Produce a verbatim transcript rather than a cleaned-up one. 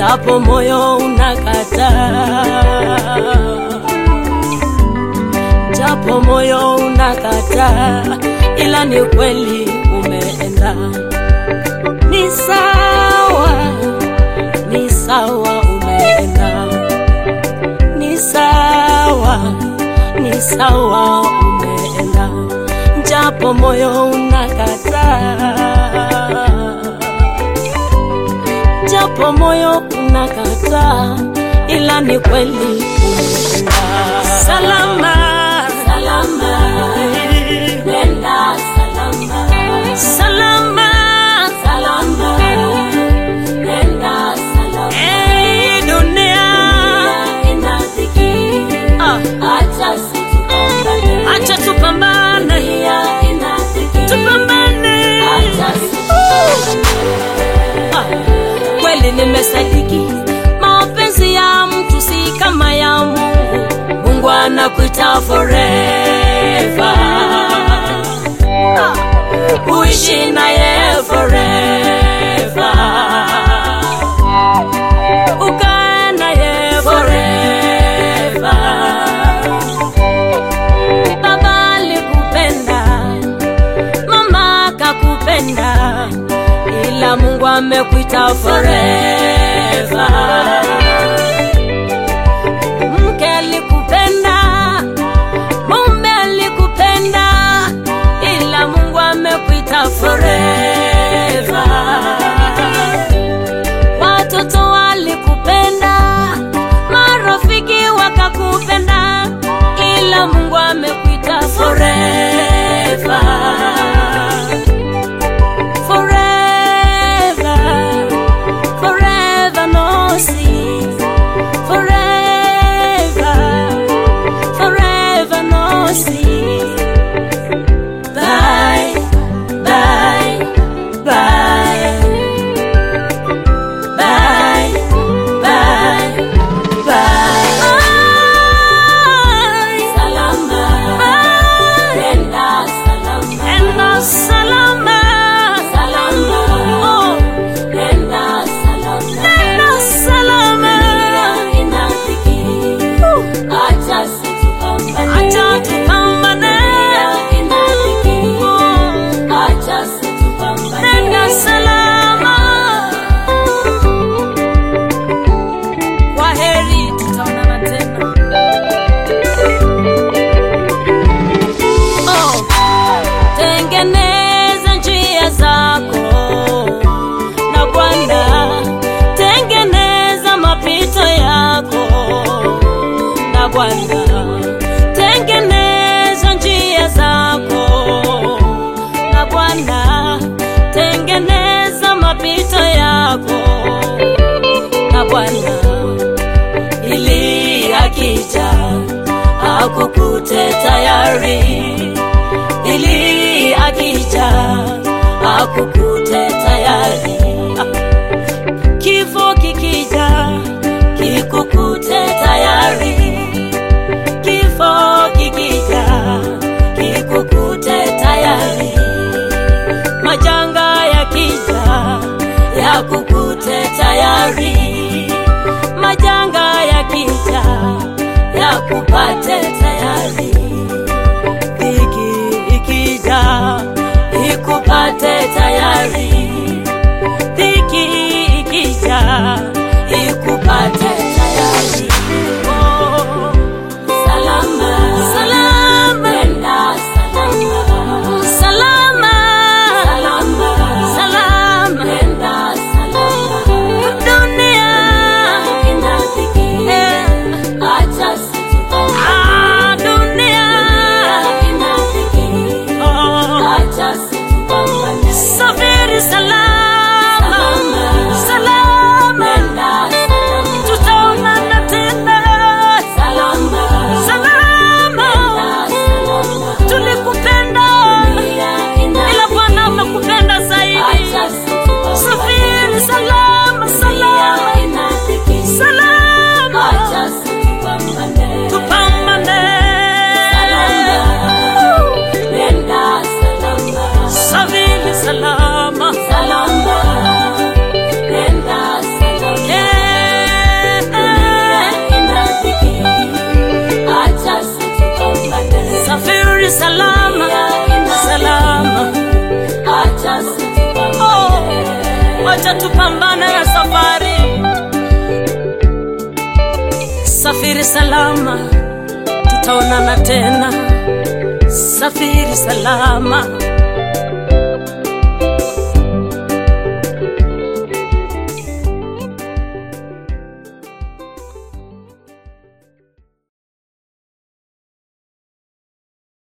japo moyo unakataa, japo moyo unakataa, ila ni kweli umeenda. Ni sawa, ni sawa umeenda, ni sawa, ni sawa umeenda, japo moyo unakataa, japo moyo unakataa, ila ni kweli umeenda. Salama, salama, nenda salama, salama, salama, nenda salama. Hey, dunia ina dhiki, acha tupambane, acha tupambane, ina dhiki, tupambane, acha tupambane. Kweli nimesadiki mapenzi ya mtu si kama ya Mungu. Mungu anakuita forever, uishi naye forever, ukae naye forever. Baba alikupenda, mama kakupenda, ila Mungu amekuita forever. Mke alikupenda, mume alikupenda, ila Mungu amekuita forever. Watoto walikupenda, marafiki wakakupenda, ila Mungu amekuita forever. Bwana, tengeneza njia zako, na Bwana, tengeneza mapito yako, na Bwana, ili akija akukute tayari, ili akija akukute tayari. Kifo kikija kikukute tayari, kifo kikija kikukute tayari, majanga yakija yakukute tayari, majanga yakija yakupate tayari, dhiki ikija ikupate tayari, dhiki ikija ikupate tayari. Oh, salama, salama, nenda salama, salama, salama, salama, nenda salama. Dunia ina dhiki, acha tupambane. Ah, dunia ina dhiki, acha tupambane. Safiri salama, salama, salama, nenda salama. salama, tutaonana tena. Safiri salama.